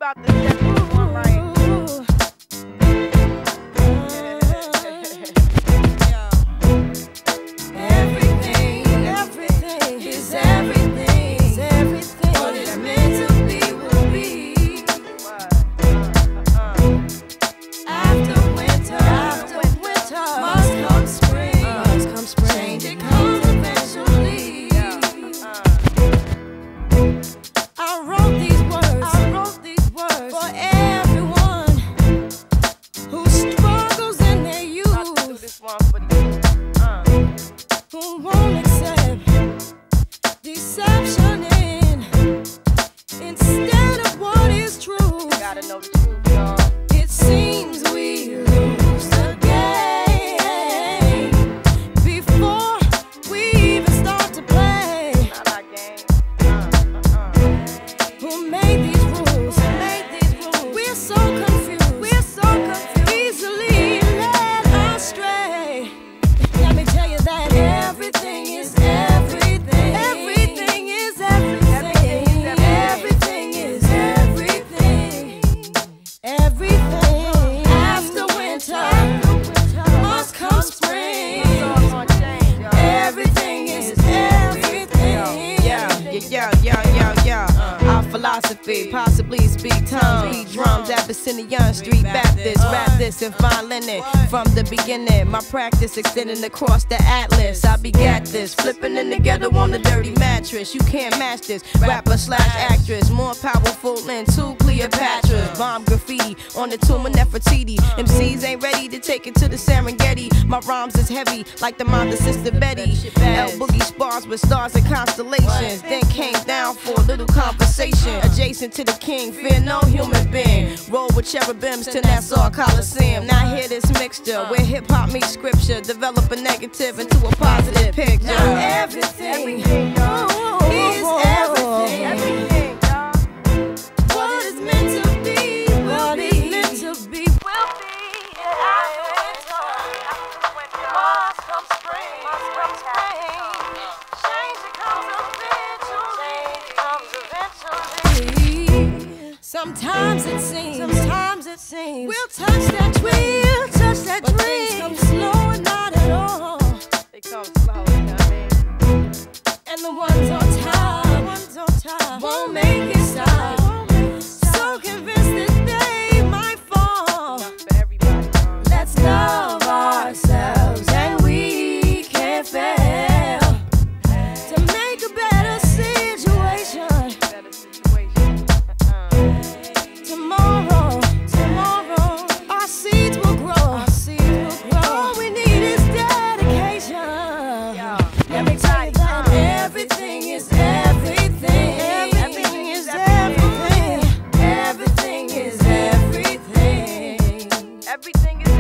about to set this one right. Who won't accept deception instead of what is true. Gotta know the truth, y'all. It seems we lose the game before we even start to play. Not our game. Who made these rules? We're so confused. Easily led astray. Let me tell you that everything is everything. Everything is everything. Everything is everything. Everything. After winter must come spring. Everything is everything. Yeah. Our philosophy, possibly speak tongues, beat drums, Abyssinian Street Baptist, rap this and fine linen. From the beginning, my practice extending across the atlas. I begat this, flipping it together on the dirty mattress. You can't match this, rapper / actress, more powerful than two Cleopatras. Bomb graffiti on the tomb of Nefertiti. MCs ain't ready to take it to the Serengeti. My rhymes is heavy like the mind of Sister Betty. L Boogie spars with stars and constellations. Then came down for a little conversation. Adjacent to the king, fear no human being. Roll with cherubims to Nassau Coliseum. Now hear this mixture where hip hop meets scripture. Develop a negative into a positive picture. Everything is everything. Everything, y'all. What is meant to be will be. Will be. After winter must come spring. Change it comes eventually. Sometimes it seems we'll touch that dream, but things come slow and not at all. They come slow, you know what I mean? And the ones on top won't make it stop. So convinced that they might fall. Not for everybody, y'all. Let's love ourselves and we can't fail to make a better situation. Better situation. Tomorrow, our seeds will grow. All we need is dedication. Let me tell you that everything is everything. Everything is everything. Everything is everything. Everything is